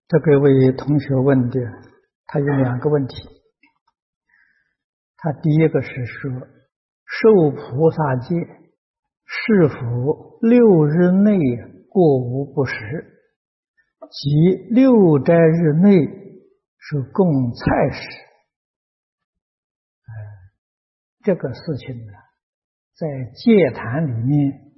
这个位同学问的，他有两个问题。他第一个是说，受菩萨戒是否6日内过午不食，即6斋日内是供菜食？这个事情呢，在戒坛里面，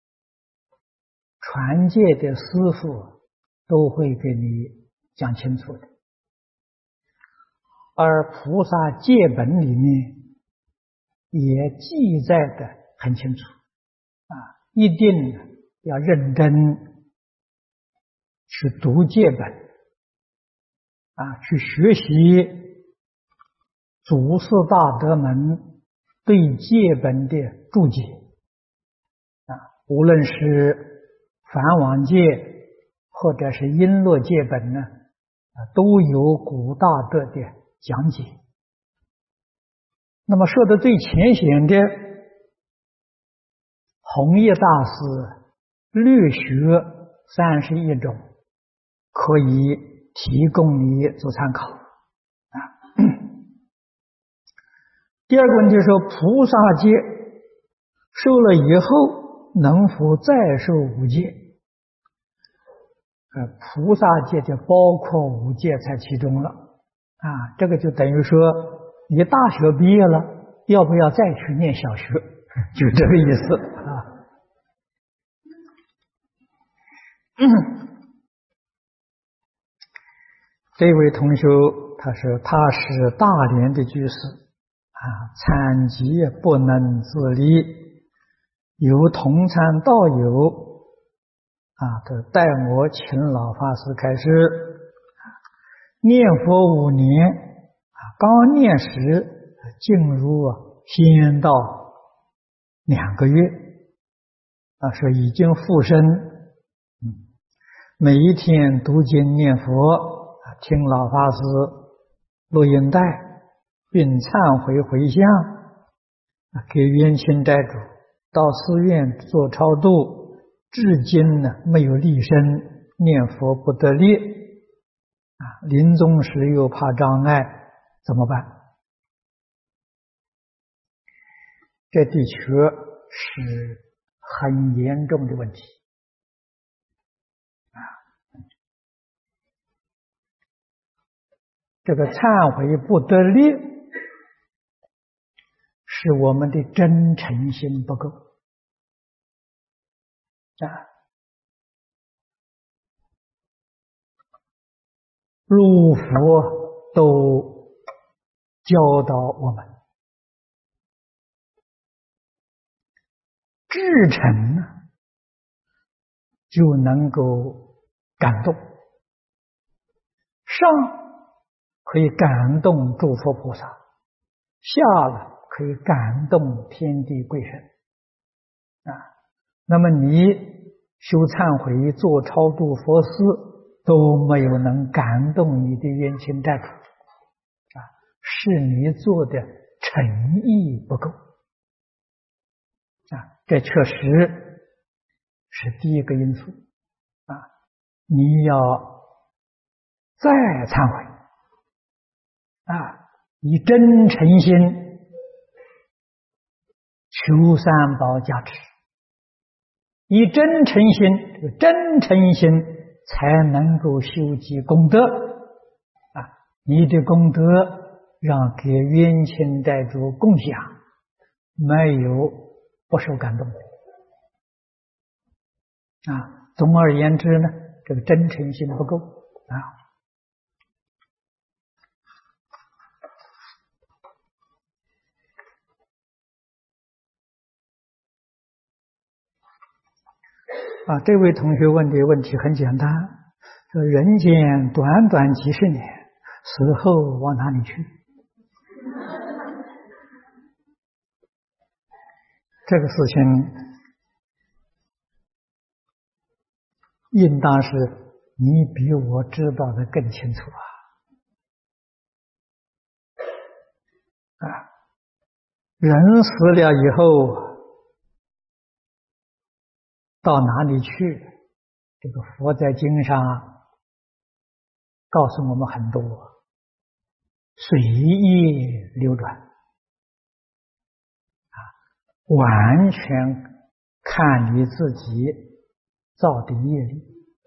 传戒的师父都会给你讲清楚的。而菩萨戒本里面也记载的很清楚一定要认真去读戒本去学习祖师大德们对戒本的注解无论是梵网戒或者是璎珞戒本呢都有古大德的讲解。那么说的最浅显的，弘一大师略学31种，可以提供你做参考第二个问题说，菩萨戒受了以后能否再受五戒？菩萨戒就包括五戒在其中了这个就等于说你大学毕业了，要不要再去念小学？就这个意思这位同学他说他是大连的居士残疾不能自理，有同参道友他带我请老法师开示念佛5年刚念时进入仙道2个月说已经附身每一天读经念佛听老法师录音带并忏悔回向给冤亲债主到寺院做超度，至今呢没有立身念佛不得力临终时又怕障碍，怎么办？这的确是很严重的问题这个忏悔不得力是我们的真诚心不够入佛都教导我们至诚呢就能够感动，上可以感动诸佛菩萨，下了可以感动天地贵神那么你修忏悔做超度佛事都没有能感动你的冤亲债主是你做的诚意不够这确实是第一个因素你要再忏悔以真诚心求三宝加持，以真诚心，这个真诚心才能够修积功德你的功德让给冤亲债主共享，没有不受感动总而言之呢，这个真诚心不够这位同学问的问题很简单，说人间短短几十年，死后往哪里去？这个事情应当是你比我知道的更清楚人死了以后到哪里去？这个佛在经上告诉我们很多，随业流转，完全看你自己造的业力。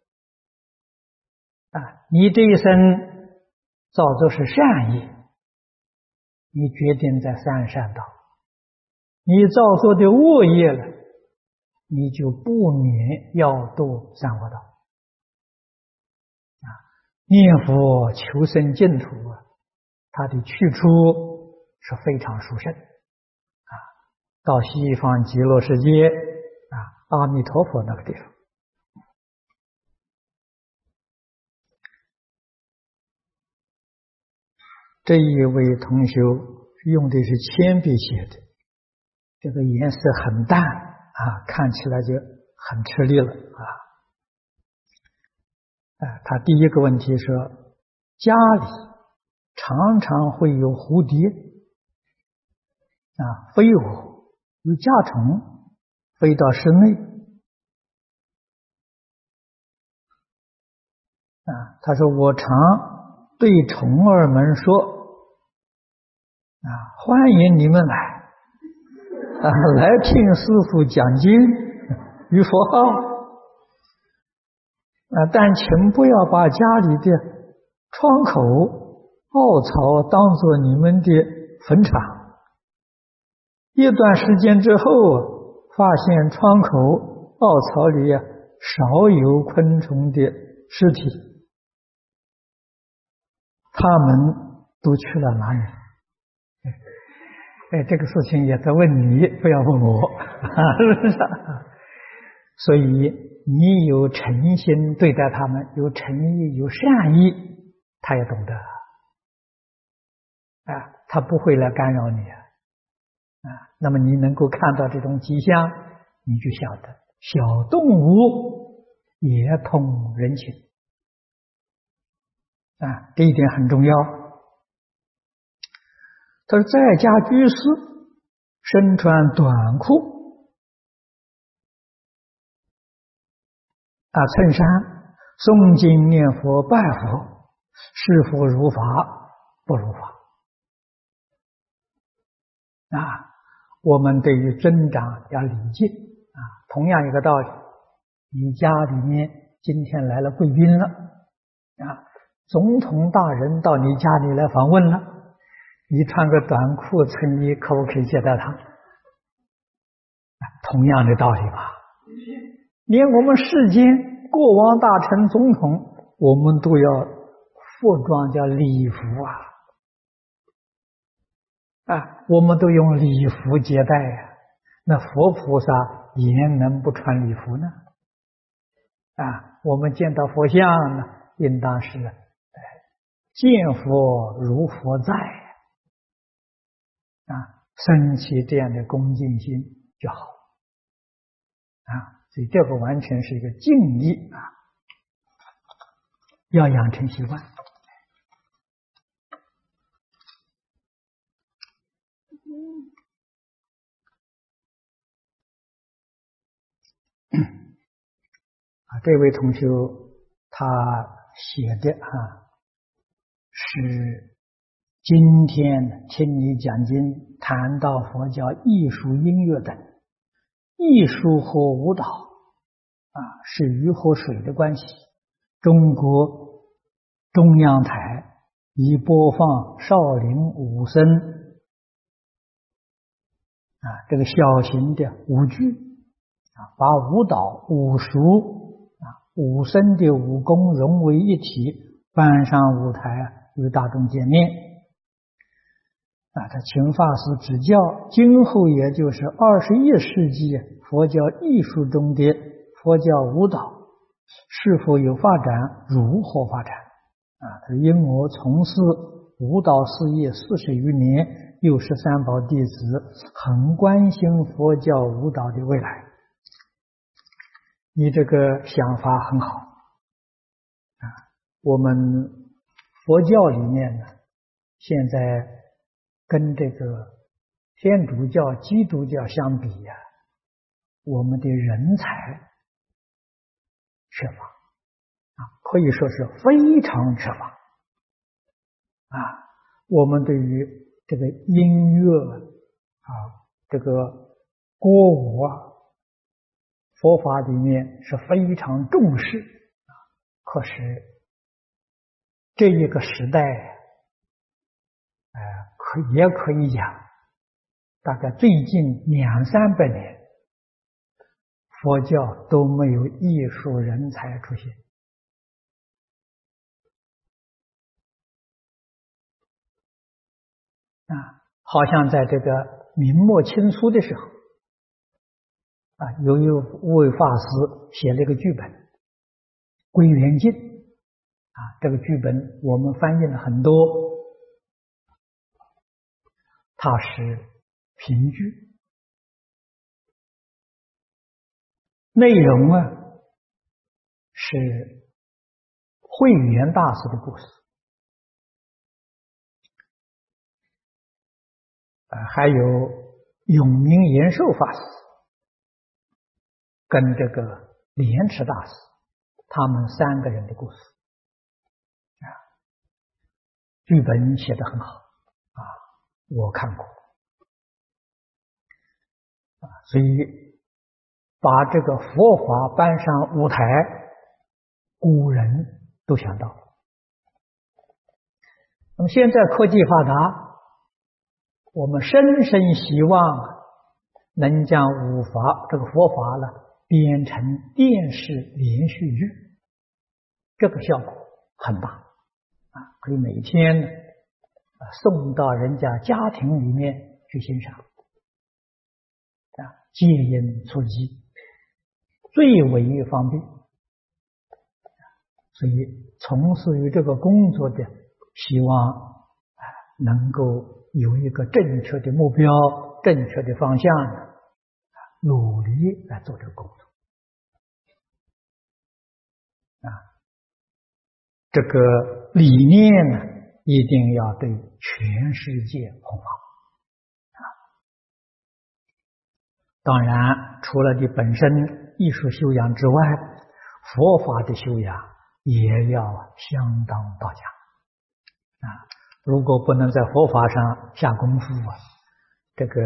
你这一生造作是善业，你决定在三善道；你造作的恶业了，你就不免要堕三恶道。念佛求生净土它的去处是非常殊胜到西方极乐世界阿弥陀佛那个地方。这一位同修用的是铅笔写的，这个颜色很淡看起来就很吃力了他第一个问题说，家里常常会有蝴蝶飞蛾，有甲虫飞到室内他说我常对虫儿们说欢迎你们来来听师父讲经与佛号但请不要把家里的窗口凹槽当作你们的坟场。一段时间之后发现窗口凹槽里少有昆虫的尸体，他们都去了哪里？这个事情也在问你，不要问我是不是？所以你有诚心对待他们，有诚意有善意，他也懂得他不会来干扰你那么你能够看到这种迹象，你就晓得小动物也通人情这一点很重要。他说在家居士身穿短裤衬衫，诵经念佛拜佛，是否如法？不如法我们对于尊长要礼敬同样一个道理，你家里面今天来了贵宾了总统大人到你家里来访问了，你穿个短裤衬衣可不可以接待他？同样的道理吧。连我们世间国王大臣总统，我们都要服装叫礼服我们都用礼服接待那佛菩萨也能不穿礼服呢？我们见到佛像呢，应当是见佛如佛在升起这样的恭敬心就好所以这个完全是一个敬意要养成习惯。这位同学他写的是今天听你讲经谈到佛教艺术音乐等，艺术和舞蹈是鱼和水的关系。中国中央台已播放少林武僧这个小型的舞剧把舞蹈武术武僧的武功融为一体，搬上舞台与大众见面他请法师指教，今后也就是21世纪佛教艺术中的佛教舞蹈是否有发展，如何发展因我从事舞蹈事业40余年，又是三宝弟子，很关心佛教舞蹈的未来。你这个想法很好我们佛教里面呢，现在跟这个天主教基督教相比我们的人才缺乏可以说是非常缺乏啊，我们对于这个音乐啊，这个歌舞啊，佛法里面是非常重视啊。可是这一个时代，也可以讲，大概最近200-300年，佛教都没有艺术人才出现。好像在这个明末清初的时候，有一位法师写了一个剧本《归元镜》，这个剧本我们翻译了很多，它是评剧，内容是慧远大师的故事。还有永明延寿法师跟这个莲池大师，他们3个人的故事。剧本写得很好我看过所以把这个佛法搬上舞台，古人都想到了。那么现在科技发达，我们深深希望能将五法这个佛法编成电视连续剧，这个效果很大可以每天送到人家家庭里面去欣赏戒因出击，最为方便。所以从事于这个工作的，希望能够有一个正确的目标、正确的方向，努力来做这个工作这个理念呢，一定要对全世界弘法当然，除了你本身艺术修养之外，佛法的修养也要相当到家如果不能在佛法上下功夫这个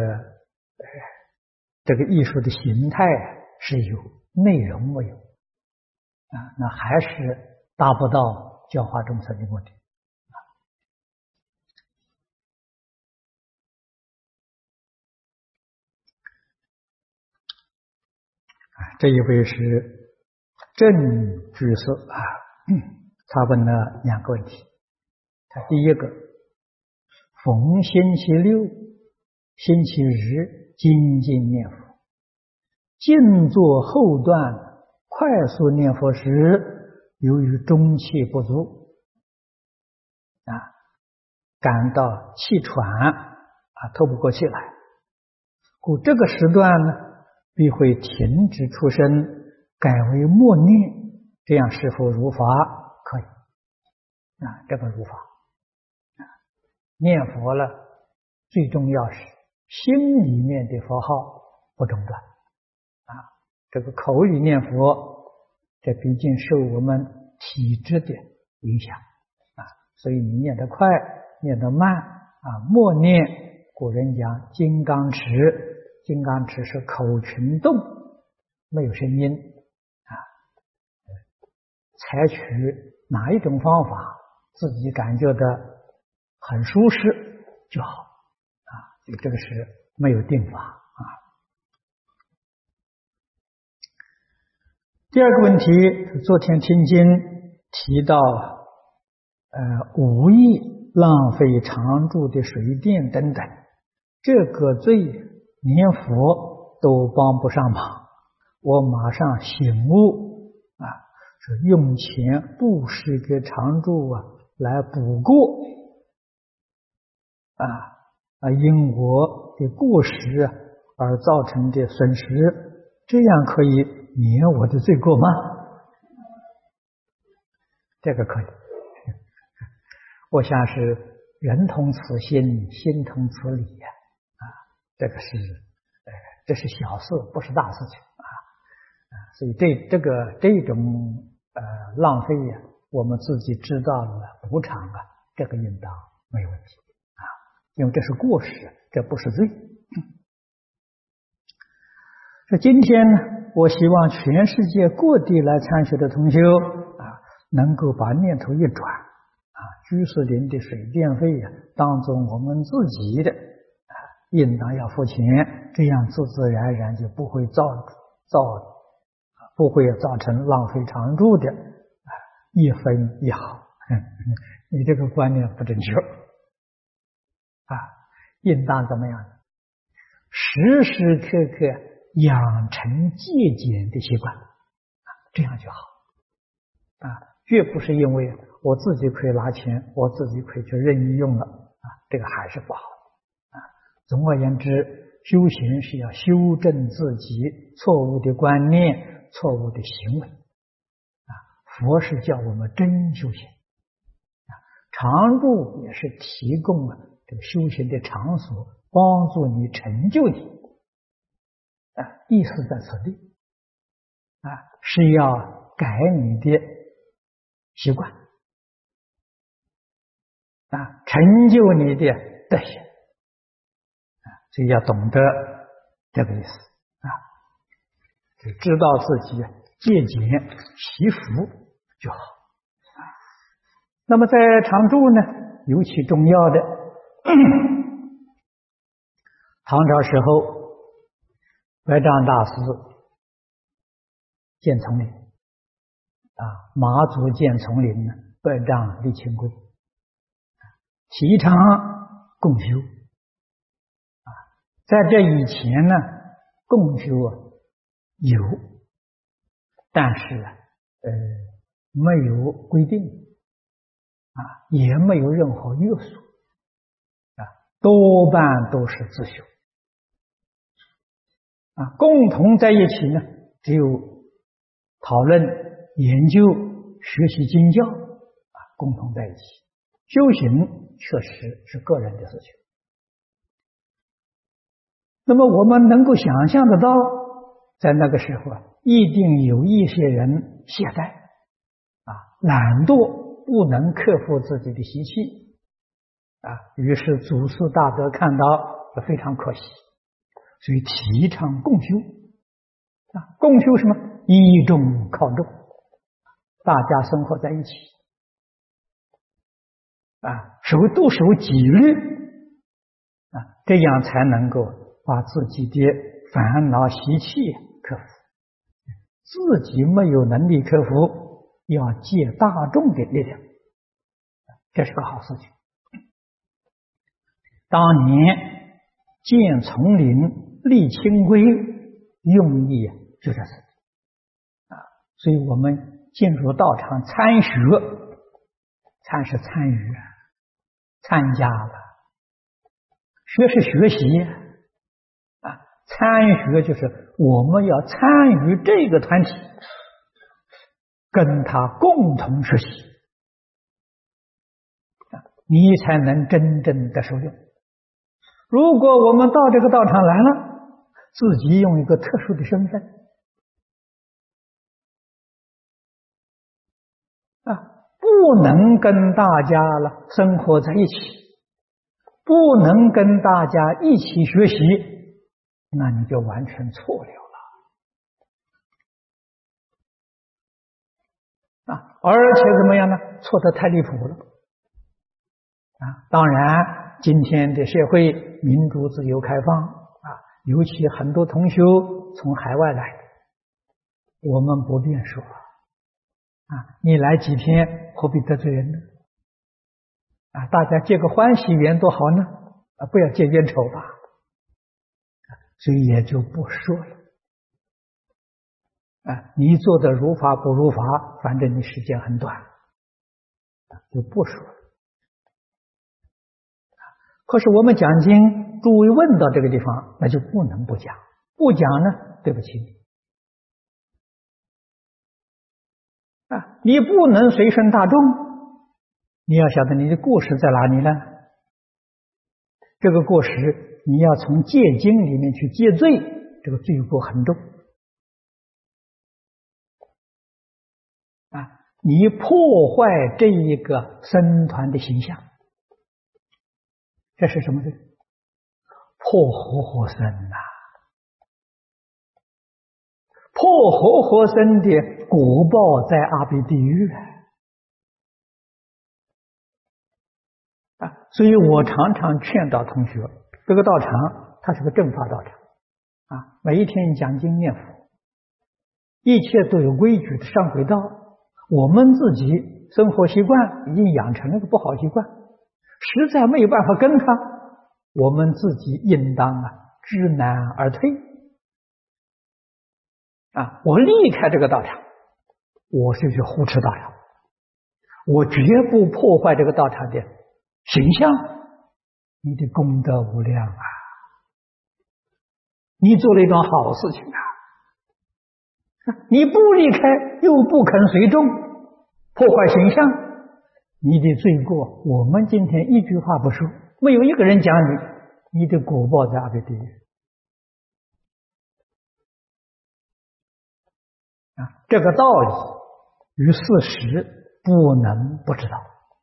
艺术的形态是有，内容没有那还是达不到教化众生的目的这一位是郑居士他问了2个问题。他第一个，逢星期六、星期日精进念佛，静坐后段快速念佛时，由于中气不足感到气喘透不过气来，故这个时段呢必会停止出声，改为默念，这样是否如法？可以这个如法念佛最重要是心里面的佛号不中断这个口语念佛，这毕竟受我们体质的影响所以你念得快，念得慢默念，古人讲金刚持，金刚持是口群动，没有声音采取哪一种方法，自己感觉的很舒适就好这个是没有定法第二个问题，昨天听经提到无意浪费常住的水电等等，这个罪连佛都帮不上忙。我马上醒悟是用钱布施给常住来补过因我的过失而造成的损失，这样可以免我的罪过吗？这个可以我想是人同此心，心同此理这个是这是小事，不是大事情所以这种浪费我们自己知道了补偿这个应当没有问题啊，因为这是过失，这不是罪。说今天呢，我希望全世界各地来参学的同修啊，能够把念头一转啊，居士林的水电费啊，当做我们自己的啊，应当要付钱，这样自自然然就不会不会造成浪费常住的啊，一分一毫。你这个观念不正确啊，应当怎么样？时时刻刻养成戒俭的习惯，这样就好啊，绝不是因为我自己可以拿钱，我自己可以去任意用了啊，这个还是不好啊。总而言之，修行是要修正自己错误的观念、错误的行为啊。佛是叫我们真修行啊，常住也是提供了这个修行的场所，帮助你成就你。意思在此地啊，是要改你的习惯啊，成就你的德行啊，所以要懂得这个意思啊，就知道自己戒俭祈福就好啊。那么在常住呢，尤其重要的，唐朝时候。白丈大师建丛林啊，马祖建丛林呢，白丈立清规，提倡共修啊。在这以前呢，共修有，但是没有规定啊，也没有任何约束啊，多半都是自修。啊，共同在一起呢，只有讨论、研究、学习经教啊，共同在一起。修行确实是个人的事情。那么我们能够想象得到，在那个时候啊，一定有一些人懈怠啊，懒惰，不能克服自己的习气啊。于是祖师大德看到非常可惜。所以提倡共修啊，共修什么？依众靠众，大家生活在一起啊，都守纪律啊，这样才能够把自己的烦恼习气克服。自己没有能力克服，要借大众的力量，这是个好事情。当年建丛林、立清规，用意就在这里啊。所以我们进入道场参学，参是参与，参加了，学是学习啊，参学就是我们要参与这个团体，跟他共同学习，你才能真正的受用。如果我们到这个道场来了，自己用一个特殊的身份啊，不能跟大家了生活在一起，不能跟大家一起学习，那你就完全错了啊！而且怎么样呢？错得太离谱了啊！当然，今天的社会民主自由开放啊，尤其很多同修从海外来的，我们不便说啊，你来几天何必得罪人呢？啊，大家结个欢喜缘多好呢！啊，不要结冤仇吧。所以也就不说了。啊，你做的如法不如法，反正你时间很短，就不说了。可是我们讲经，诸位问到这个地方，那就不能不讲，不讲呢，对不起你。啊，你不能随顺大众，你要晓得你的过失在哪里呢？这个过失，你要从戒经里面去戒罪，这个罪过很重。啊，你破坏这一个僧团的形象， 这是什么罪？破活活生呐！破活活生的果报在阿鼻地狱啊！所以我常常劝导同学，这个道场它是个正法道场啊，每一天讲经念佛，一切都有规矩的上轨道。我们自己生活习惯已经养成了个不好习惯，实在没有办法跟他，我们自己应当知难而退啊！我离开这个道场，我是去护持道场，我绝不破坏这个道场的形象。你的功德无量啊！你做了一桩好事情啊！你不离开，又不肯随众，破坏形象，你的罪过，我们今天一句话不说，没有一个人讲你，你的果报在阿鼻地狱啊！这个道理与事实不能不知道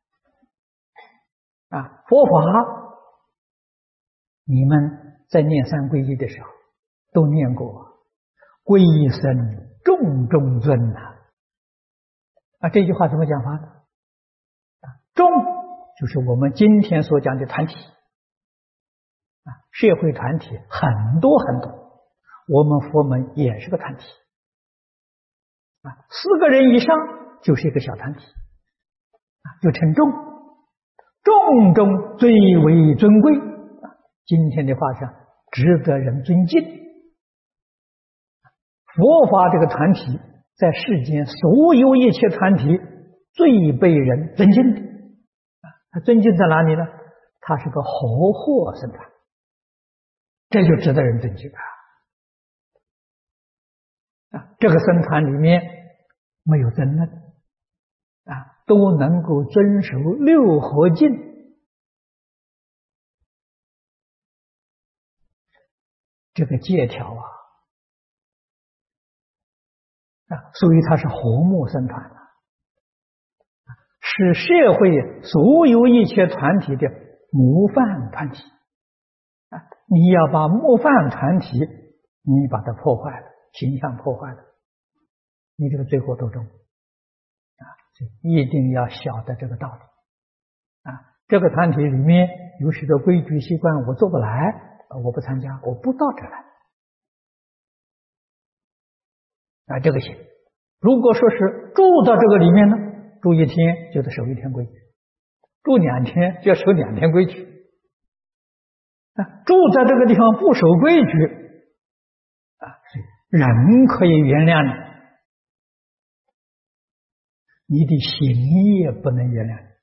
啊！佛法，你们在念三皈依的时候都念过，皈依生重中尊啊！这句话怎么讲法呢？众就是我们今天所讲的团体啊，社会团体很多很多，我们佛门也是个团体啊，4个人以上就是一个小团体啊，就称众，众中最为尊贵啊，今天的话上值得人尊敬。佛法这个团体在世间所有一切团体最被人尊敬的啊，他尊敬在哪里呢？他是个活活僧团，这就值得人尊敬啊！这个僧团里面没有争论啊，都能够遵守六合敬这个戒条啊，所以它是活木僧团啊，是社会所有一切团体的模范团体啊！你要把模范团体，你把它破坏了，形象破坏了，你这个罪过多重啊！一定要晓得这个道理啊！这个团体里面有许多规矩习惯，我做不来，我不参加，我不到这来啊，这个行。如果说是住到这个里面呢，住1天就得守1天规矩，住2天就要守2天规矩啊。住在这个地方不守规矩啊，人可以原谅你，你的行业不能原谅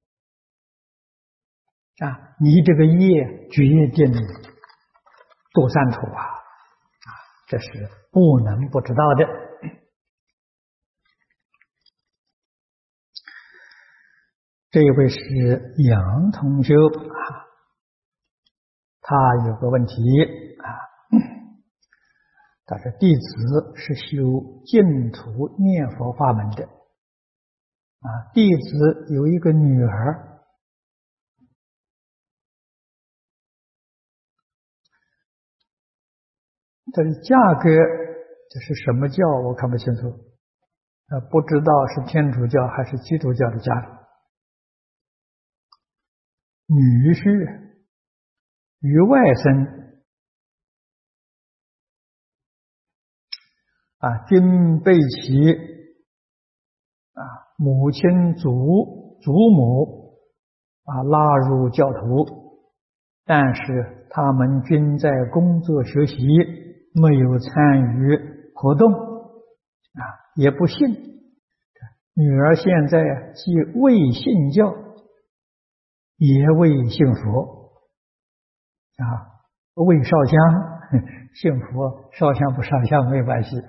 你啊，你这个业决定堕三途啊，这是不能不知道的。这一位是杨同修啊，他有个问题啊，他说弟子是修净土念佛法门的啊，弟子有一个女儿，这个价格这是什么教我看不清楚不知道是天主教还是基督教的家里。女婿与外甥啊，均被其母亲祖母拉入教徒，但是他们均在工作学习，没有参与活动也不信。女儿现在既未信教，也未信佛未烧香，信佛烧香不烧香没关系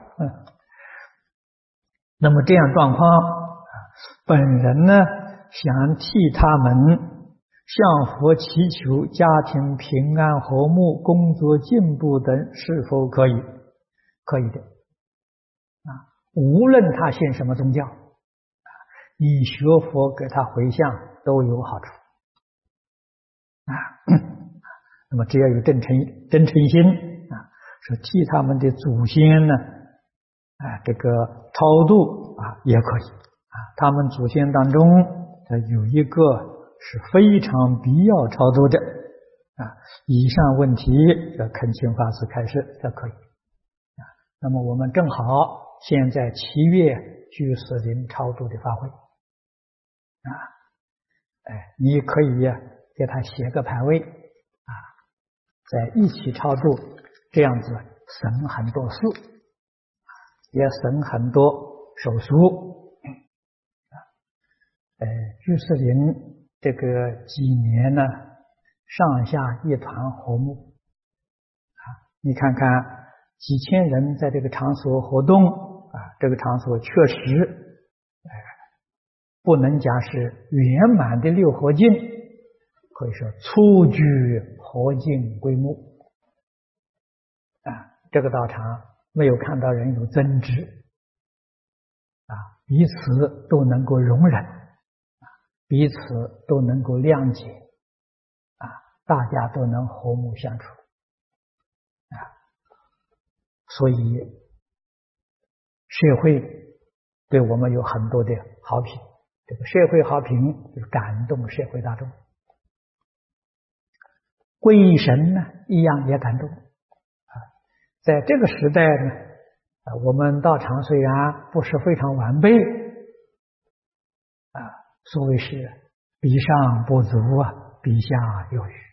那么这样状况本人呢想替他们向佛祈求家庭平安和睦，工作进步等，是否可以？可以的无论他信什么宗教你学佛给他回向都有好处那么只要有真诚心说替他们的祖先呢这个超度也可以他们祖先当中有一个是非常必要超度的以上问题恳请法师开示，这可以那么我们正好现在7月居士林超度的法会你可以给他写个牌位在一起超度，这样子省很多事，也省很多手续居士林这个几年呢，上下一团和睦你看看几千人在这个场所活动这个场所确实不能讲是圆满的六合境，可以说初具合境归木这个道场没有看到人有争执彼此都能够容忍彼此都能够谅解大家都能和睦相处所以社会对我们有很多的好评，这个社会好评就是感动社会大众。皈依神呢一样也感动在这个时代呢我们道场虽然不是非常完备所谓是比上不足比下有余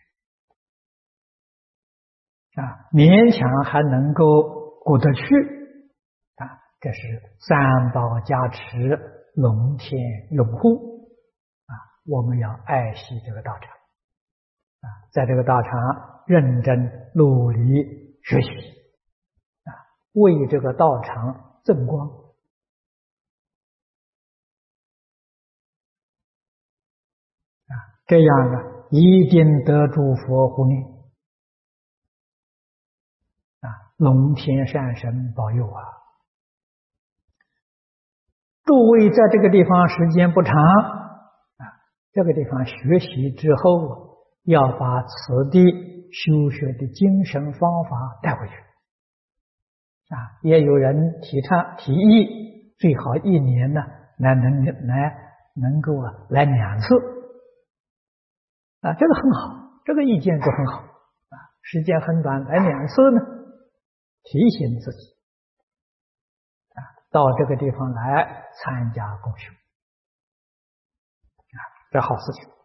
勉强还能够过得去这是三宝加持，龙天拥护我们要爱惜这个道场在这个道场认真努力学习为这个道场增光这样一定得诸佛护念龙天善神保佑诸位在这个地方时间不长这个地方学习之后要把此地修学的精神方法带回去也有人提议最好1年呢能够来2次这个很好，这个意见就很好时间很短来2次呢提醒自己到这个地方来参加共修这好事情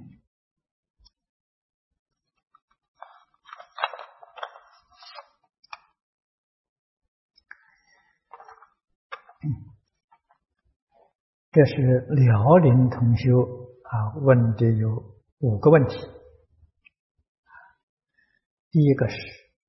这是辽宁同修问的有5个问题第一个是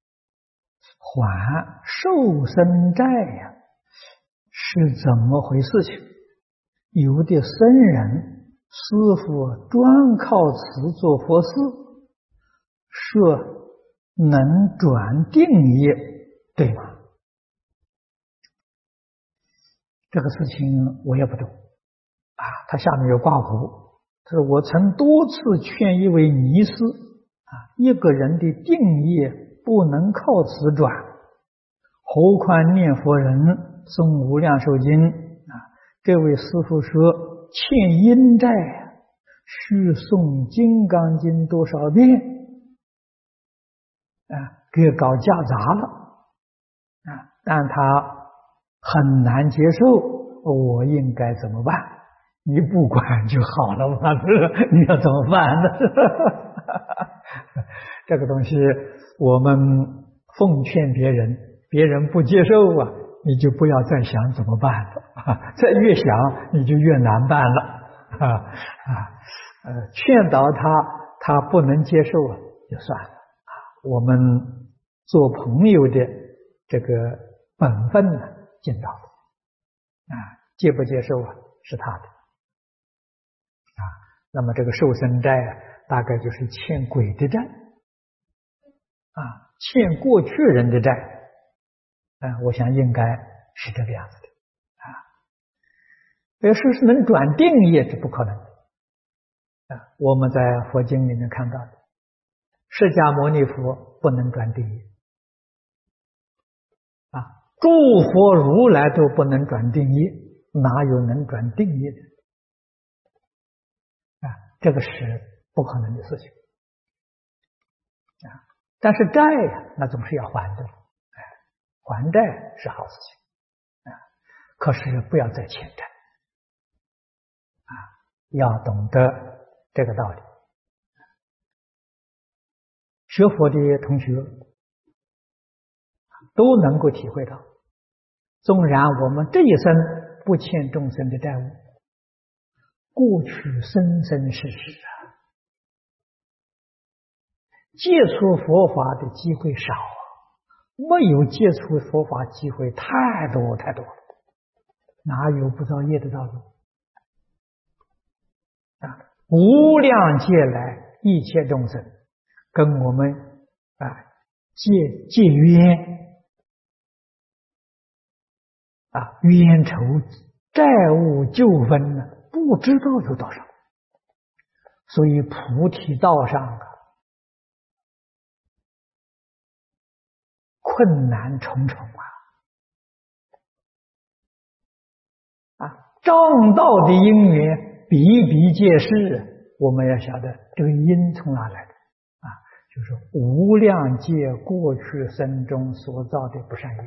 还受生债是怎么回事情有的僧人师父专靠此做佛事说能转定业对吗这个事情我也不懂他下面有挂弧他说我曾多次劝一位尼师一个人的定业不能靠此转何况念佛人诵无量寿经这位师父说欠阴债需诵金刚经多少遍给搞夹杂了但他很难接受我应该怎么办你不管就好了嘛你要怎么办呢这个东西我们奉劝别人别人不接受你就不要再想怎么办了再越想你就越难办了劝导他不能接受就算了我们做朋友的这个本分呢尽到了接不接受是他的那么这个受生债大概就是欠鬼的债欠过去人的债我想应该是这个样子的要说是能转定业是不可能的我们在佛经里面看到的释迦牟尼佛不能转定业啊，诸佛如来都不能转定业，哪有能转定业的啊？这个是不可能的事情啊。但是债呀，那总是要还的，还债是好事情啊，可是不要再欠债啊，要懂得这个道理。学佛的同学都能够体会到，纵然我们这一生不欠众生的债务，过去生生世世啊，接触佛法的机会少，没有接触佛法机会太多太多了，哪有不造业的道理啊？无量劫来一切众生跟我们啊结冤啊，冤仇债务纠纷呢，不知道有多少。所以菩提道上啊，困难重重正道的因缘比比皆是，我们要晓得这个因从哪来的啊？就是无量劫过去生中所造的不善业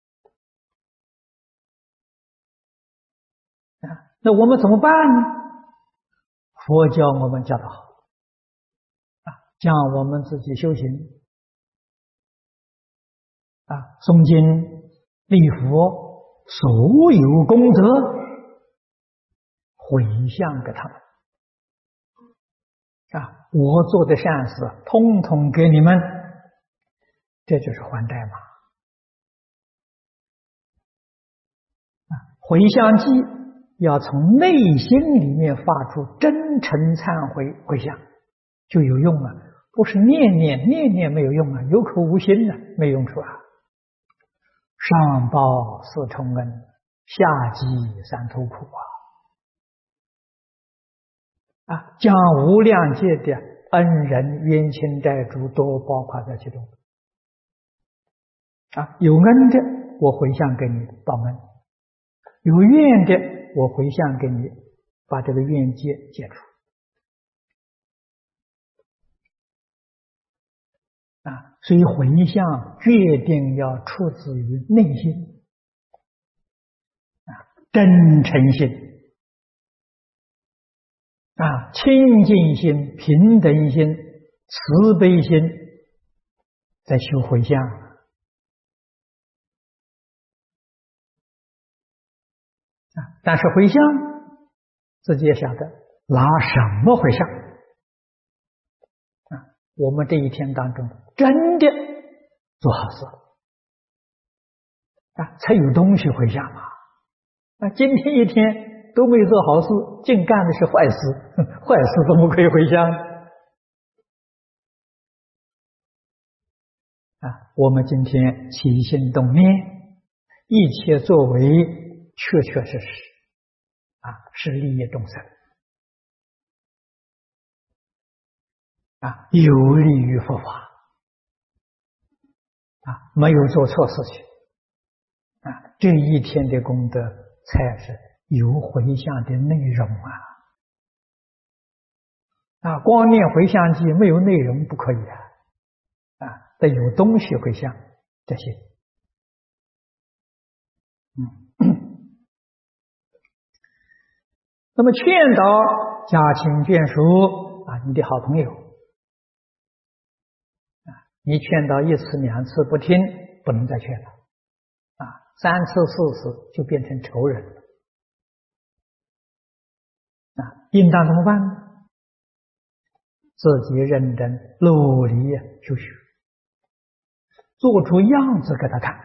啊。那我们怎么办呢？佛教我们教得好啊，讲我们自己修行啊，诵经礼佛，所有功德回向给他们啊，我做的善事通通给你们，这就是还债嘛啊！回向偈要从内心里面发出真诚忏悔回向就有用了，不是念念没有用啊，有口无心啊，没用处啊。上报四重恩，下济三途苦啊！将无量劫的恩人冤亲债主都包括在其中啊！有恩的我回向给你报恩，有怨的我回向给你把这个怨结解除啊！所以回向决定要出自于内心啊，真诚心啊，清净心、平等心、慈悲心，在修回向啊。但是回向自己也晓得拿什么回向啊？我们这一天当中真的做好事啊，才有东西回向嘛。今天一天都没做好事，净干的是坏事，坏事怎么可以回向啊？我们今天起心动念，一切作为，确确实实啊，是利益众生啊，有利于佛法啊，没有做错事情啊，这一天的功德才是有回向的内容啊！光念回向偈没有内容不可以得有东西回向这些。那么劝导家亲眷属啊，你的好朋友你劝导一次两次不听，不能再劝了三次四次就变成仇人了应当怎么办呢？自己认真努力修学，做出样子给他看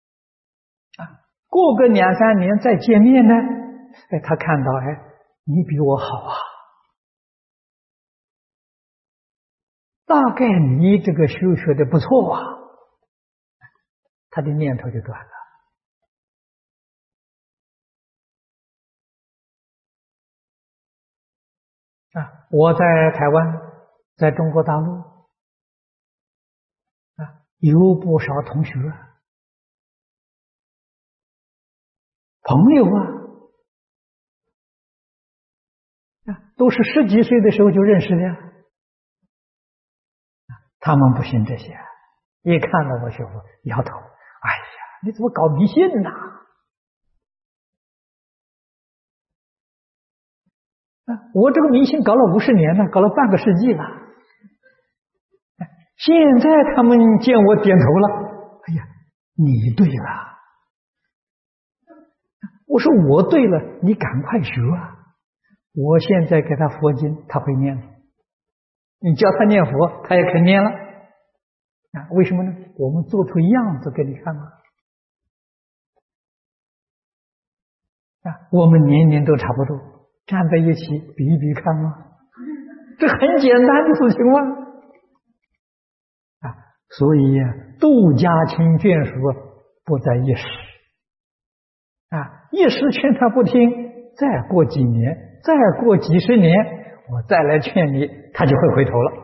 过个2、3年再见面呢，他看到你比我好大概你这个修学的不错他的念头就断了我在台湾，在中国大陆有不少同学、朋友都是10几岁的时候就认识的，他们不信这些，一看到我学佛摇头，哎呀，你怎么搞迷信呢？我这个迷信搞了50年了，搞了半个世纪了。现在他们见我点头了，哎呀，你对了。我说我对了，你赶快学啊！我现在给他佛经，他会念了。你教他念佛，他也肯念了。为什么呢？我们做出样子给你看嘛。我们年龄都差不多，站在一起比一比看嘛，这很简单的事情嘛。所以度家亲眷属不在一时。一时劝他不听，再过几年，再过几十年，我再来劝你，他就会回头了。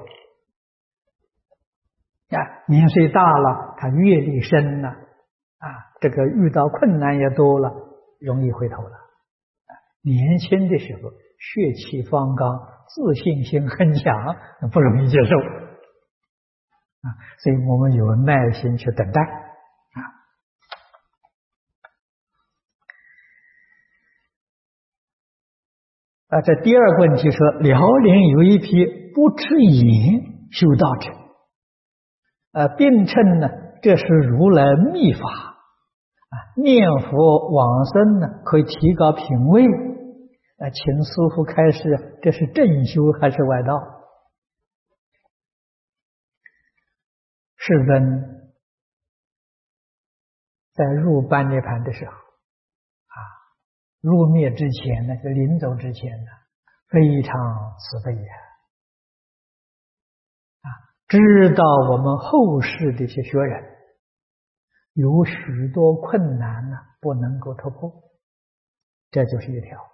年岁大了，他阅历深了，这个遇到困难也多了，容易回头了。年轻的时候血气方刚，自信心很强，不容易接受。所以我们有耐心去等待。这第二个问题说，辽宁有一批不吃盐修道者，并称呢这是如来秘法，念佛往生呢可以提高品位。请师父开示，这是正修还是外道？世尊在入般涅盘的时候，入灭之前呢，就临走之前呢，非常慈悲知道我们后世的一些学人有许多困难呢，不能够突破，这就是一条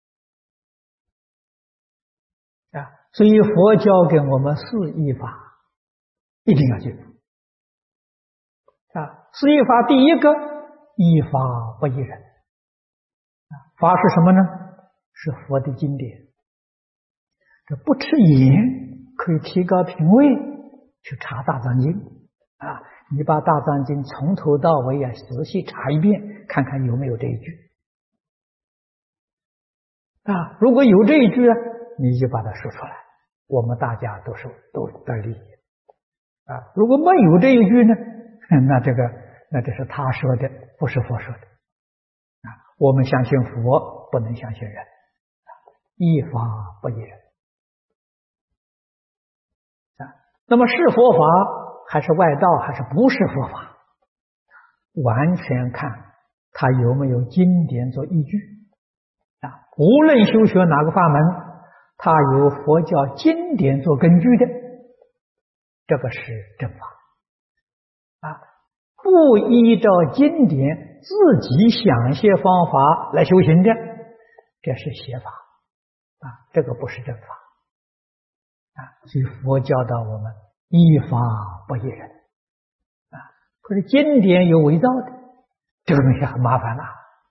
所以佛教给我们4依法，一定要记住4依法，第一个依法不依人。法是什么呢？是佛的经典。这不吃盐可以提高品位，去查大藏经你把大藏经从头到尾仔细查一遍，看看有没有这一句如果有这一句你就把它说出来，我们大家都得利益如果没有这一句呢，那这是他说的，不是佛说的我们相信佛，不能相信人依法不依人那么是佛法还是外道，还是不是佛法，完全看他有没有经典做依据无论修学哪个法门，他有佛教经典做根据的，这个是正法不依照经典自己想些方法来修行的，这是邪法这个不是正法所以佛教导我们依法不依人可是经典有伪造的，这个东西很麻烦了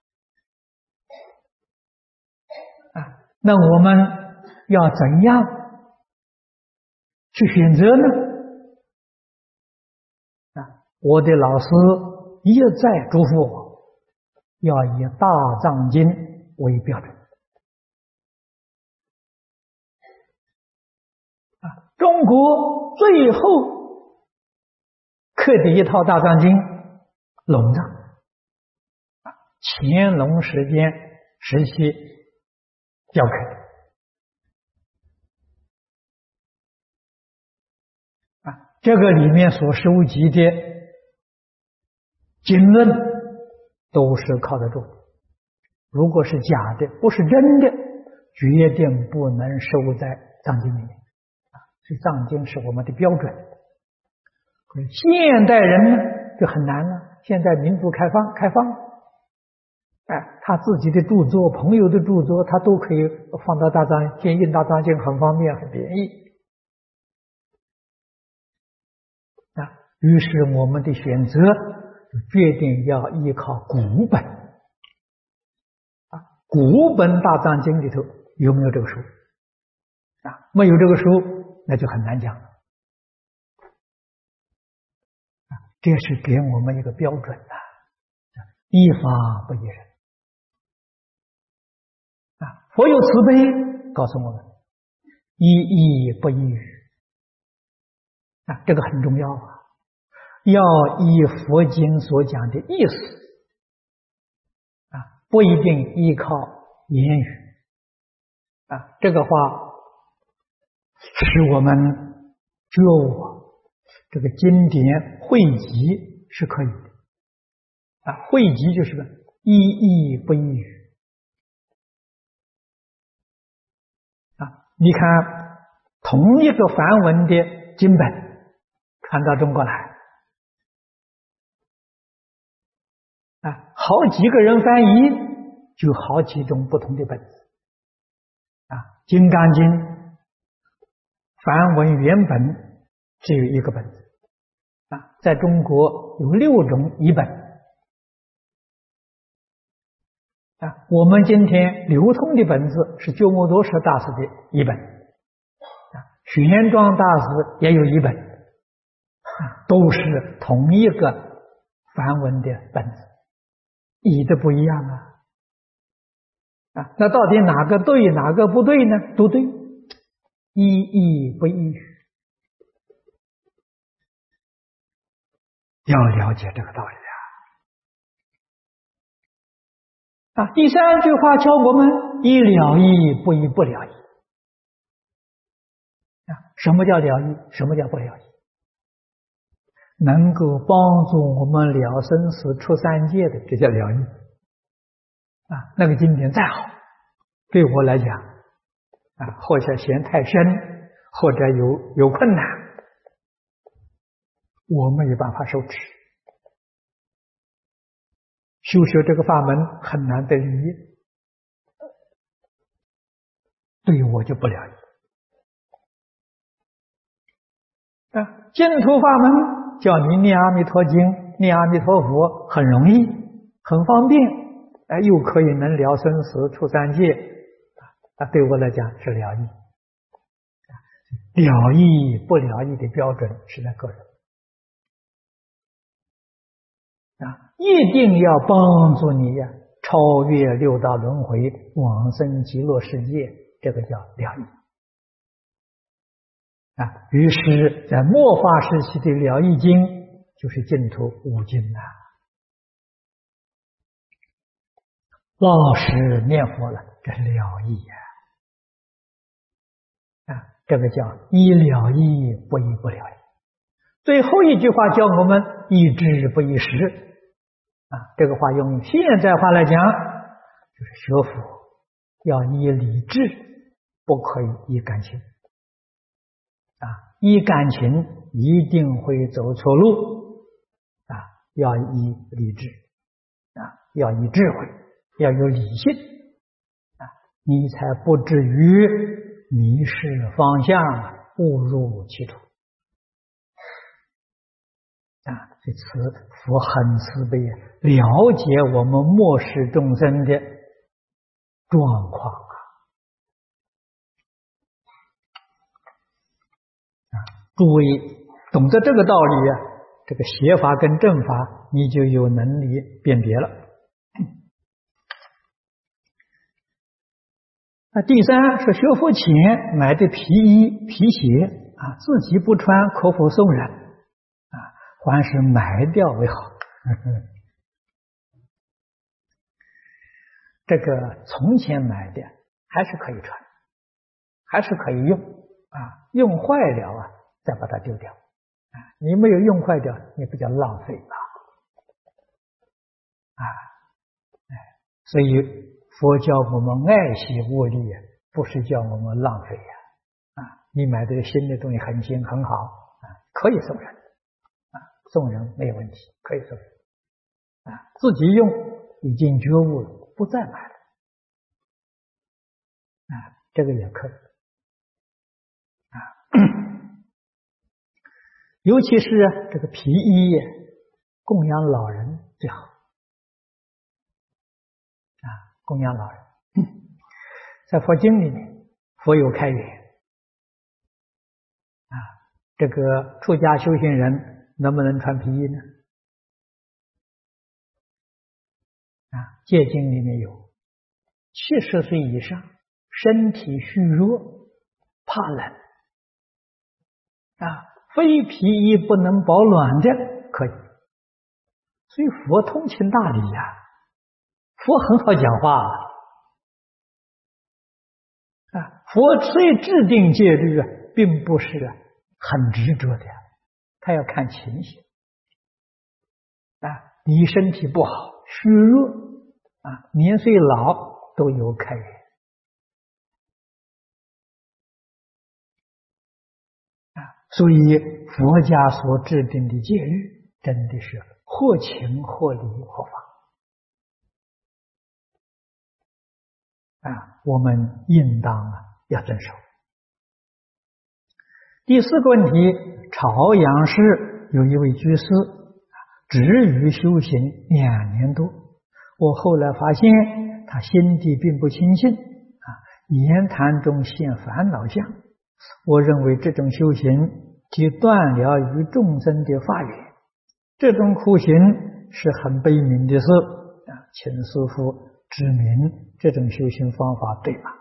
那我们要怎样去选择呢？我的老师一再嘱咐我，要以大藏经为标准中国最后刻的一套大藏经笼藏乾隆时期教刻这个里面所收集的经论都是靠得住的，如果是假的，不是真的，决定不能收在藏经里面所以藏经是我们的标准。现代人呢就很难了，现在民主开放他自己的著作，朋友的著作，他都可以放到大藏经，印大藏经很方便很便宜于是我们的选择就决定要依靠古本古本大藏经里头有没有这个书没有这个书，那就很难讲这是给我们一个标准依法不依人佛有慈悲，告诉我们依义不依语这个很重要要依佛经所讲的意思不一定依靠言语这个话使我们觉悟这个经典汇集是可以的汇集就是个依义不依语你看同一个梵文的经本传到中国来好几个人翻译就好几种不同的本子金刚经梵文原本只有一个本子在中国有6种译本我们今天流通的本子是鸠摩罗什大师的译本玄奘大师也有一本都是同一个梵文的本子译的不一样那到底哪个对哪个不对呢？都对，依义不依语要了解这个道理第3句话教我们依了义不依不了义什么叫了义？什么叫不了义？能够帮助我们了生死出三界的，这叫了义那个经典再好，对我来讲或者嫌太深，或者有困难，我没有办法受持。修学这个法门很难得利益，对我就不了解净土法门叫你念阿弥陀经，念阿弥陀佛很容易，很方便又可以能了生死出三界对我来讲是了义了义不了义的标准是在个人一定要帮助你超越六道轮回，往生极乐世界，这个叫了义于是在末法时期的了义经就是净土五经老实念佛了，这是了义这个叫依了义不依不了义。最后一句话教我们依智不依识这个话用现在话来讲就是学佛要依理智，不可以依感情依感情一定会走错路要依理智要依智慧，要有理性你才不至于迷失方向，误入歧途这次佛很慈悲了解我们末世众生的状况诸位懂得这个道理这个邪法跟正法你就有能力辨别了第3是学佛前买的皮衣皮鞋自己不穿可否送人还是买掉为好这个从前买的还是可以穿，还是可以用用坏了再把它丢掉你没有用坏掉，你不叫浪费所以佛教我们爱惜物力不是叫我们浪费你买的新的东西很新很好可以送人送人没有问题，可以送人自己用已经觉悟了，不再买了这个也可以尤其是这个皮衣供养老人最好供养老人。在佛经里面，佛有开言这个出家修行人能不能穿皮衣呢？戒经里面有70岁以上身体虚弱怕冷非皮衣不能保暖的可以。所以佛通情达理佛很好讲话佛所以制定戒律并不是很执着的他要看情形你身体不好虚弱年岁老都有开源所以佛家所制定的戒律真的是或情或理或法我们应当要遵守。第4个问题，朝阳市有一位居士止语修行2年多，我后来发现他心地并不清净言谈中现烦恼相，我认为这种修行即断了于众生的法缘，这种苦行是很悲悯的事请师父指明这种修行方法对吗？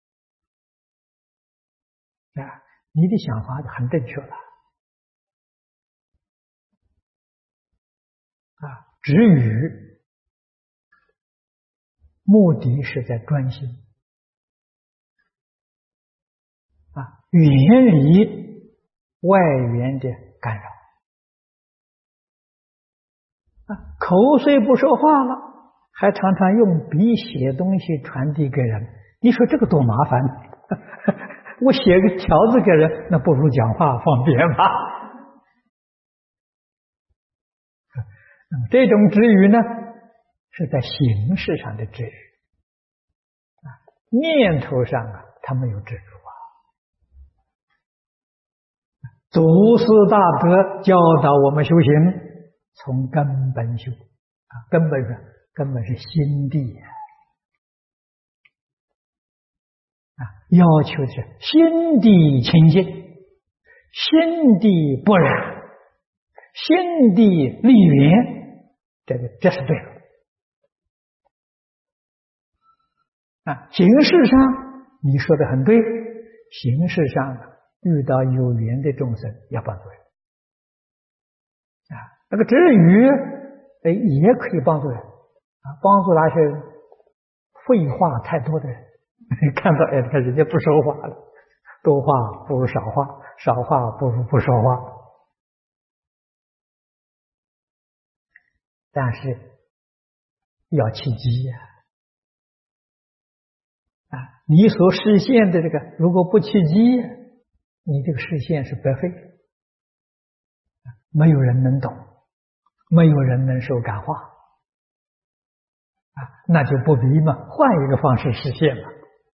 你的想法很正确了止语目的是在专心远离外缘的干扰口虽不说话了，还常常用笔写东西传递给人，你说这个多麻烦我写个条子给人，那不如讲话方便吧那么这种止语呢是在形式上的止语念头上他没有止住祖师大德教导我们修行从根本修根本是心地要求的是心地清净，心地不染，心地立缘，这是对的形式上你说的很对，形式上遇到有缘的众生要帮助人那个止语也可以帮助人帮助那些废话太多的人看到你看人家不说话了，多话不如少话，少话不如不说话但是要契机你所实现的这个如果不契机你这个实现是白费没有人能懂，没有人能受感化那就不必嘛，换一个方式实现嘛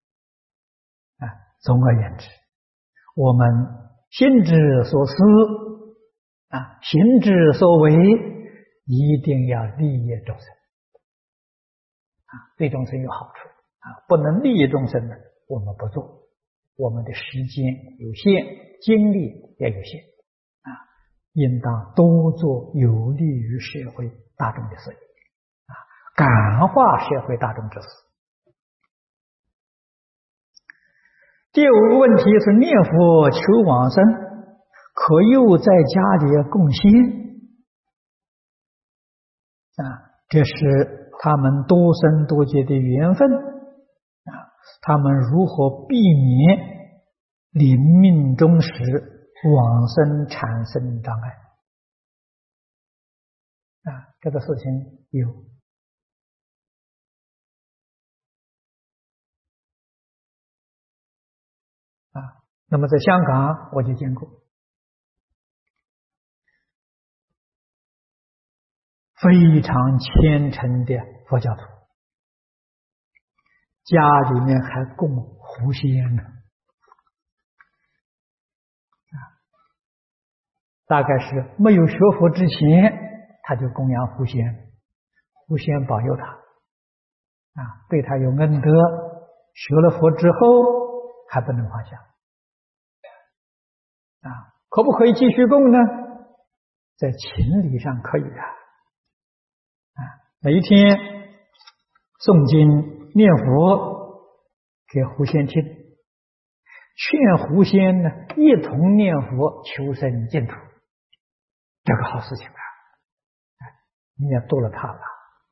总而言之，我们心之所思行之所为一定要利益众生对众生有好处不能利益众生的我们不做，我们的时间有限，精力也有限应当多做有利于社会大众的事业感化社会大众之事。第5个问题是念佛求往生，可又在家里供仙这是他们多生多劫的缘分他们如何避免临命终时往生产生障碍这个事情有那么在香港我就见过非常虔诚的佛教徒，家里面还供狐仙呢大概是没有学佛之前，他就供养狐仙，狐仙保佑他，对他有恩德。学了佛之后还不能放下，可不可以继续供呢？在情理上可以的，每一天诵经念佛给狐仙听，劝狐仙呢一同念佛求生净土，这个好事情啊，你也度了他了。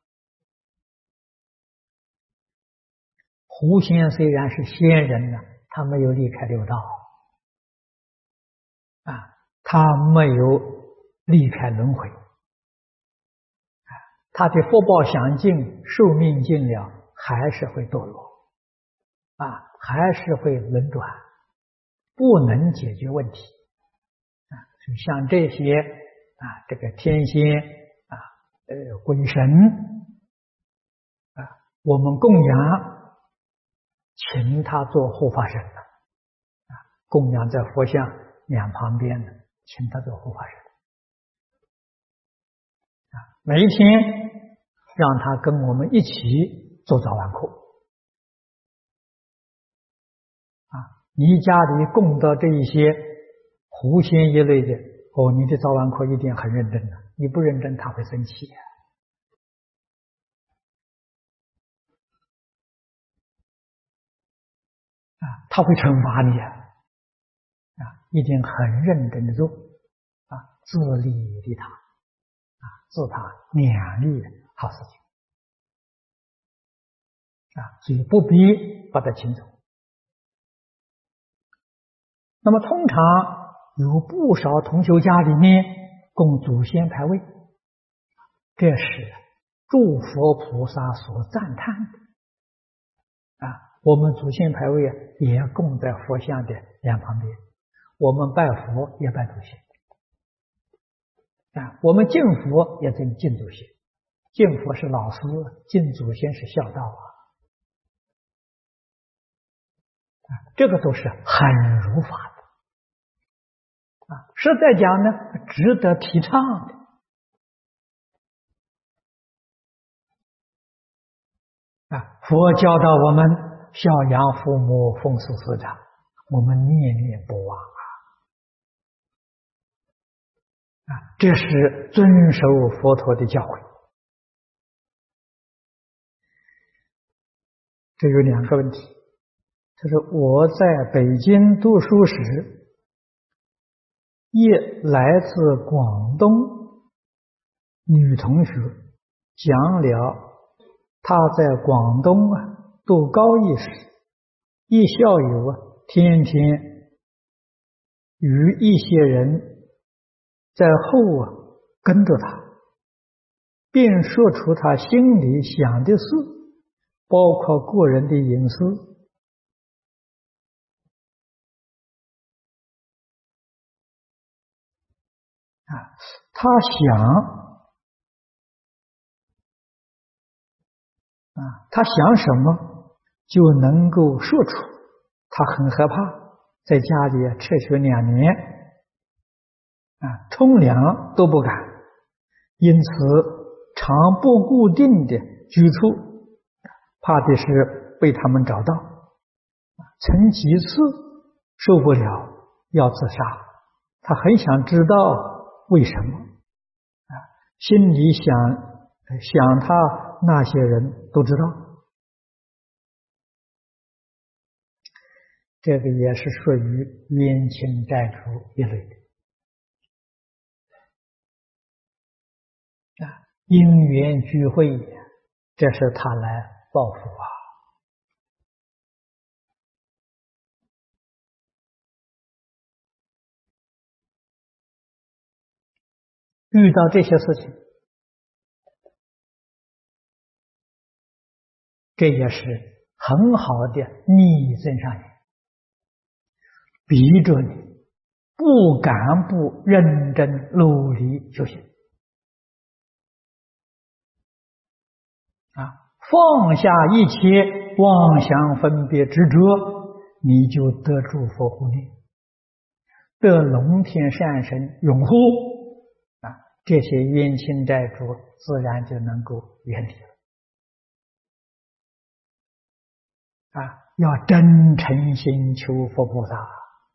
狐仙虽然是仙人呢，他没有离开六道，他没有离开轮回，他的福报享尽，寿命尽了，还是会堕落，还是会轮转，不能解决问题，像这些这个天仙鬼神我们供养，请他做护法神的，供养在佛像两旁边的，请他做护法神，每一天让他跟我们一起做早晚课，你家里供的这一些狐仙一类的，你的早晚课一定很认真的，你不认真他会生气他会惩罚你一定很认真的做自利利他自他两利好事情所以不必把它清楚。那么通常有不少同修家里面供祖先牌位，这是诸佛菩萨所赞叹的我们祖先牌位也供在佛像的两旁边，我们拜佛也拜祖先我们敬佛也敬祖先，敬佛是老师，敬祖先是孝道这个都是很如法的实在讲呢，值得提倡的佛教导我们孝养父母，奉事师长，我们念念不忘这是遵守佛陀的教诲。这有两个问题，就是我在北京读书时，一来自广东女同学讲了她在广东读高一时，一校友天天与一些人在后跟着他，并说出他心里想的事，包括个人的隐私。他想什么就能够说出，他很害怕，在家里辍学2年冲凉都不敢，因此常不固定的居处，怕的是被他们找到，曾几次受不了要自杀，他很想知道为什么心里想他那些人都知道，这个也是属于冤亲债主一类的因缘聚会，这是他来报复遇到这些事情，这也是很好的逆增上缘，逼着你不敢不认真努力修行放下一切妄想分别执着，你就得诸佛护念。 得龙天善神拥护啊，这些冤亲债主自然就能够远离了啊！要真诚心求佛菩萨，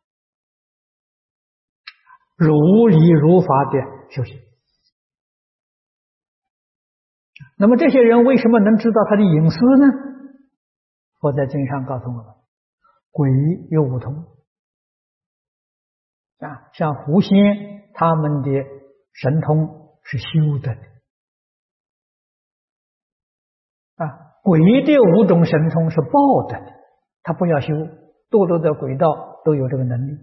如理如法的修行。那么这些人为什么能知道他的隐私呢？佛在经上告诉我们，鬼有五通啊，像狐仙他们的神通是修的啊，鬼的五种神通是报的，他不要修，堕落在鬼道都有这个能力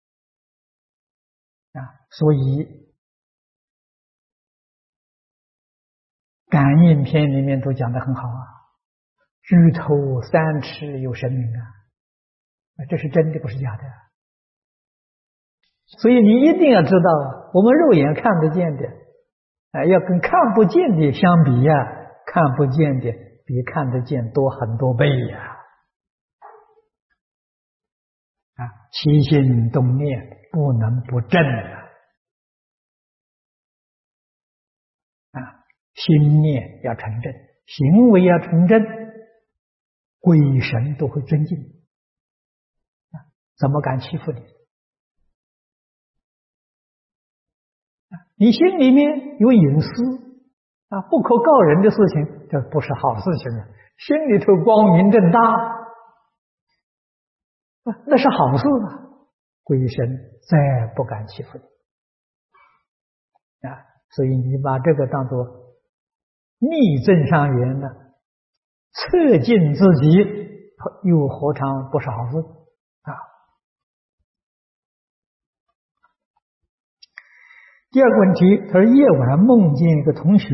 啊，所以感应篇里面都讲得很好啊，举头三尺有神明啊，这是真的，不是假的。所以你一定要知道啊，我们肉眼看得见的啊，要跟看不见的相比呀，看不见的比看得见多很多倍呀。啊，起心动念不能不正啊，心念要纯正，行为要纯正，鬼神都会尊敬啊，怎么敢欺负你？你心里面有隐私啊，不可告人的事情，这不是好事情啊。心里头光明正大，那是好事啊。鬼神再不敢欺负你啊，所以你把这个当作逆正上缘呢，测尽自己，又何尝不是好事啊？第二个问题，他说夜晚梦见一个同学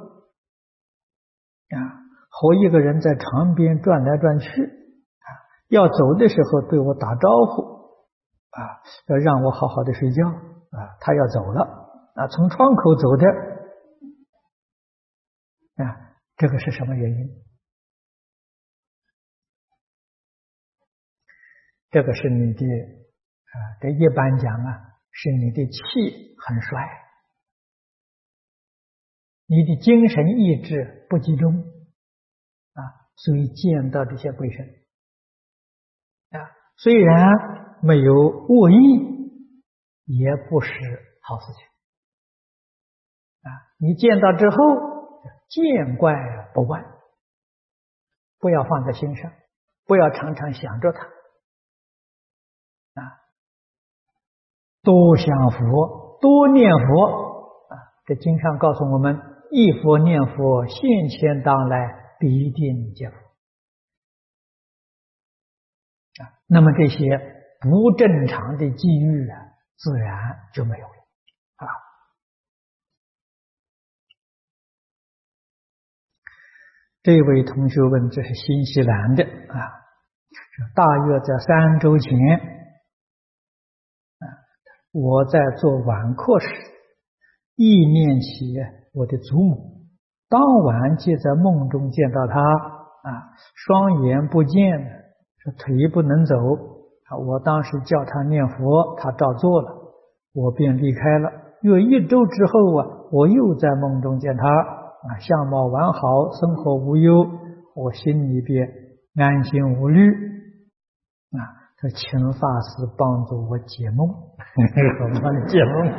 啊，和一个人在床边转来转去啊，要走的时候对我打招呼啊，要让我好好的睡觉啊，他要走了啊，从窗口走的啊，这个是什么原因？这个是你的这一般讲啊，是你的气很衰，你的精神意志不集中啊，所以见到这些鬼神啊，虽然没有恶意，也不是好事情啊。你见到之后，见怪不怪，不要放在心上，不要常常想着它啊。多想佛，多念佛啊！这经上告诉我们，忆佛念佛，现前当来必定见佛啊。那么这些不正常的机遇啊，自然就没有了啊。这位同学问，这是新西兰的啊，大约在3周前。我在做晚课时，忆念起我的祖母，当晚即在梦中见到她啊，双眼不见，说腿不能走啊。我当时叫她念佛，她照做了，我便离开了。约1周之后啊，我又在梦中见她啊，相貌完好，生活无忧，我心里边安心无虑啊。说请法师帮助我解梦，我帮你解梦。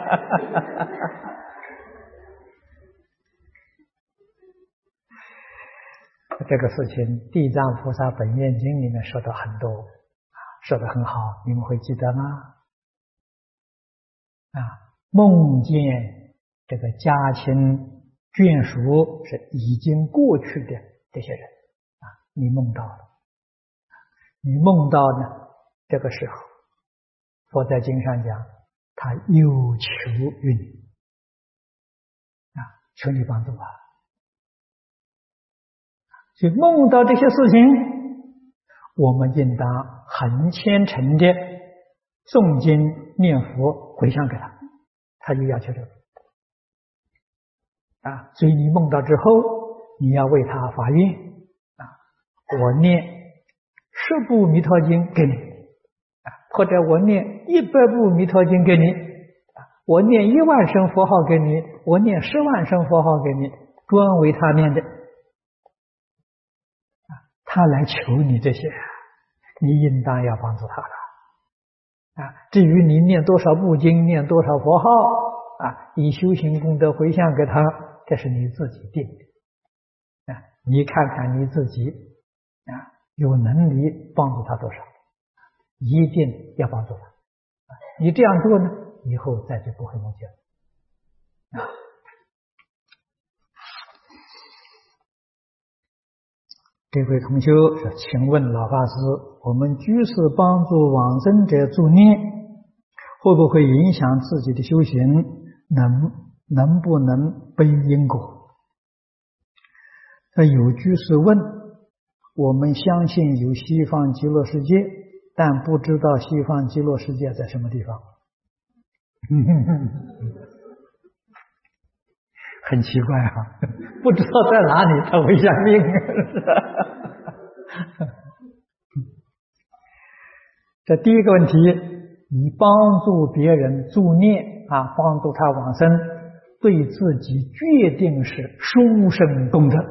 这个事情《地藏菩萨本愿经》里面说的很多啊，说的很好，你们会记得吗？啊，梦见这个家亲眷属是已经过去的这些人啊，你梦到了。你梦到呢，这个时候佛在经上讲，他有求于你啊，求你帮助啊。所以梦到这些事情，我们应当很虔诚的诵经念佛回向给他，他就要求这个啊。所以你梦到之后，你要为他发愿啊，我念10部弥陀经给你啊， 或者我念100部弥陀经给你，我念10000声佛号给你，我念10万声佛号给你，专为他念的，他来求你这些，你应当要帮助他的。至于你念多少部经，念多少佛号以修行功德回向给他，这是你自己定的你看看你自己有能力帮助他多少，一定要帮助他你这样做呢，以后再就不会梦见这位同修说，请问老法师，我们居士帮助往生者助念，会不会影响自己的修行？能不能背因果？有居士问，我们相信有西方极乐世界，但不知道西方极乐世界在什么地方。很奇怪不知道在哪里他会相信这第一个问题，你帮助别人助念帮助他往生，对自己决定是殊胜功德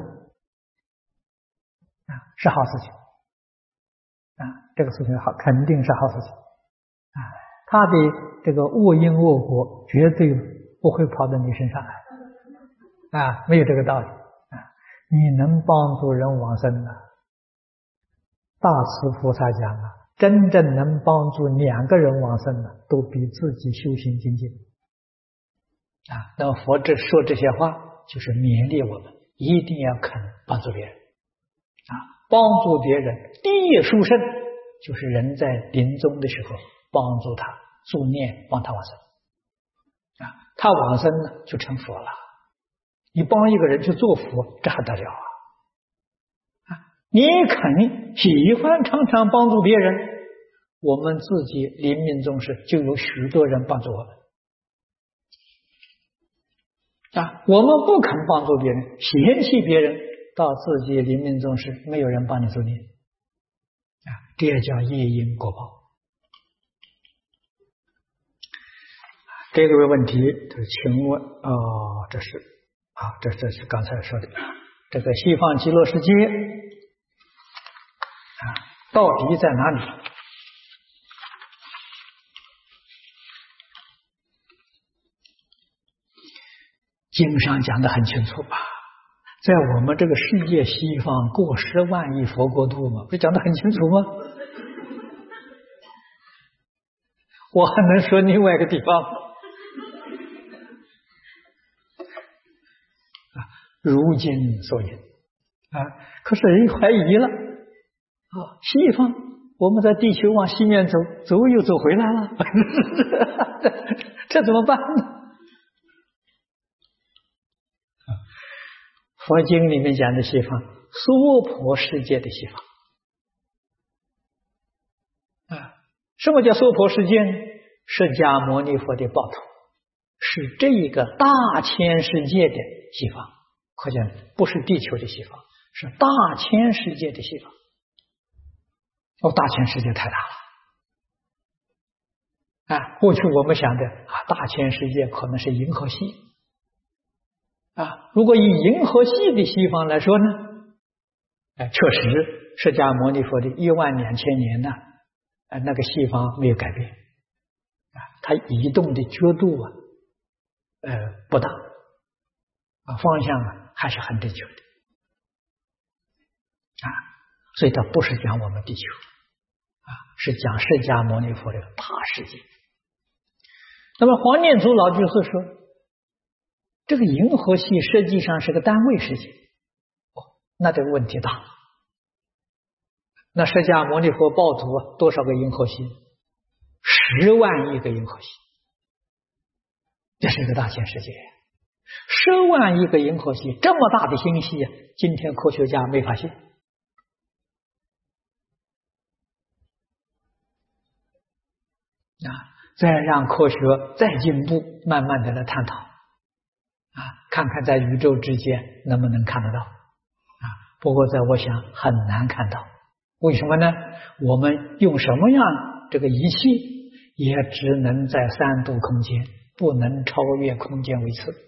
是好事情这个事情好，肯定是好事情他的这个恶因恶果绝对不会跑到你身上来没有这个道理你能帮助人往生大慈菩萨讲真正能帮助2个人往生都比自己修行精进那么佛说这些话就是勉励我们一定要肯帮助别人帮助别人第一殊胜就是人在临终的时候帮助他助念，帮他往生他往生呢就成佛了。你帮一个人去做佛，这还得了你肯喜欢常常帮助别人，我们自己临命终时就有许多人帮助我们我们不肯帮助别人，嫌弃别人，到自己临命终时没有人帮你助念这也叫业因果报。这个问题请问这是刚才说的这个西方极乐世界到底在哪里？经上讲得很清楚吧，在我们这个世界西方过10万亿佛国度嘛，不是讲得很清楚吗？我还能说另外一个地方如今所言可是人怀疑了西方我们在地球往西面走又走回来了这怎么办呢？佛经里面讲的西方，娑婆世界的西方什么叫娑婆世界呢？释迦牟尼佛的报土是这一个大千世界的西方，可见不是地球的西方，是大千世界的西方大千世界太大了过去我们想的大千世界可能是银河系如果以银河系的西方来说呢确实释迦牟尼佛的12000年呢那个西方没有改变它移动的角度不大方向还是很正确的所以它不是讲我们地球是讲释迦牟尼佛的大世界。那么黄念祖老居士说，这个银河系实际上是个单位世界那这个问题大了。那释迦牟尼佛报土多少个银河系？10万亿个银河系，这是一个大千世界10万亿个银河系，这么大的星系今天科学家没发现再让科学再进步，慢慢的来探讨看看在宇宙之间能不能看得到不过在我想很难看到。为什么呢？我们用什么样这个仪器也只能在三度空间，不能超越空间维次。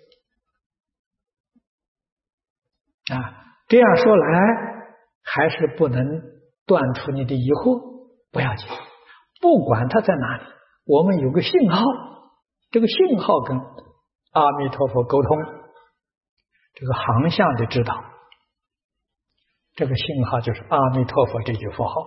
这样说来，还是不能断除你的疑惑。不要紧，不管它在哪里，我们有个信号，这个信号跟阿弥陀佛沟通，这个航向的指导，这个信号就是阿弥陀佛这句佛号。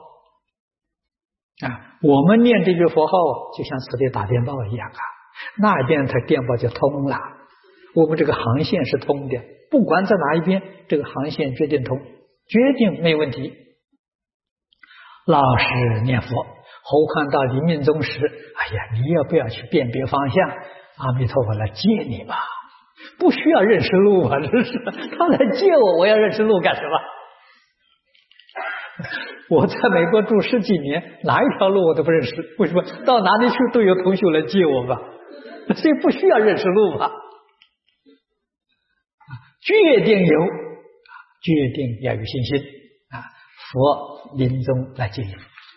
我们念这句佛号就像磁力打电报一样那边它电报就通了，我们这个航线是通的，不管在哪一边，这个航线决定通，决定没问题。老实念佛，何况到临命终时，你也不要去辨别方向，阿弥陀佛来接你吧，不需要认识路这是他来接我，我要认识路干什么？我在美国住10几年，哪一条路我都不认识，为什么？到哪里去都有同学来接我吧，所以不需要认识路吧。决定有，决定要有信心佛临终来接引。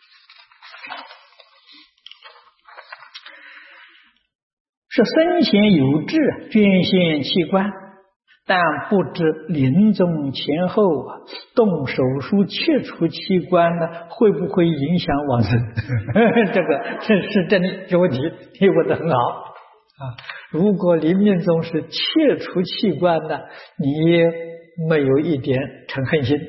是生前有志捐献器官，但不知临终前后动手术切除器官呢，会不会影响往生？这个是真的，这问题你问得很好如果临命终时切除器官呢，你没有一点嗔恨心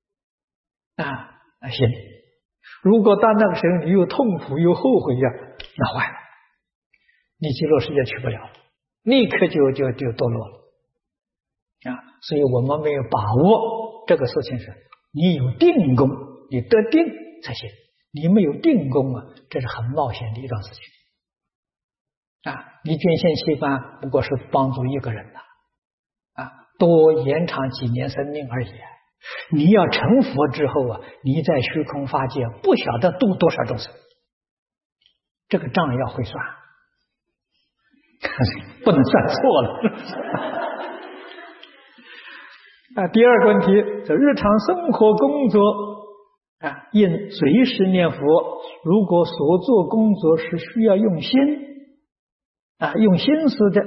行。如果到那个时候你又痛苦又后悔那坏了，你极乐世界去不了，立刻就堕落了所以我们没有把握这个事情是，你有定功，你得定才行，你没有定功这是很冒险的一桩事情你捐献器官不过是帮助一个人多延长几年生命而已你要成佛之后你在虚空法界不晓得度多少众生，这个账要会算不能算错了第二个问题，在日常生活工作应随时念佛，如果所做工作是需要用心用心思的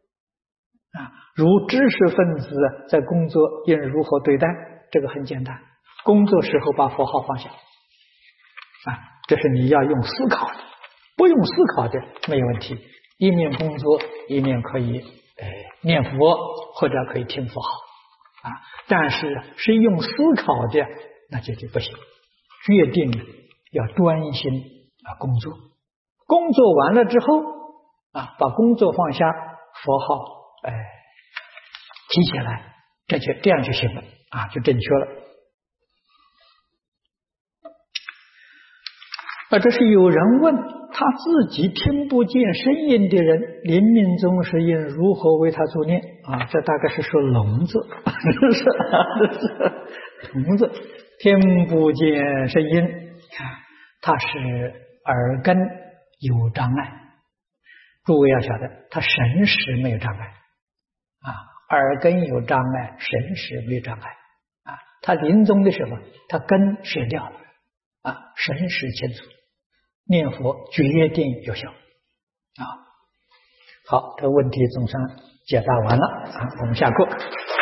如知识分子在工作应如何对待？这个很简单，工作时候把佛号放下这是你要用思考的，不用思考的没有问题，一面工作一面可以念佛或者可以听佛号但是用思考的那就不行，决定要专心工作，工作完了之后把工作放下，佛号提起来，这样就行了就正确了这是有人问他自己听不见声音的人，临命终时应如何为他助念这大概是说聋子聋子听不见声音他是耳根有障碍，诸位要晓得他神识没有障碍耳根有障碍，神识没有障碍他临终的时候他根舍掉了神识清楚，念佛决定有效好，这个问题总算解答完了我们下课。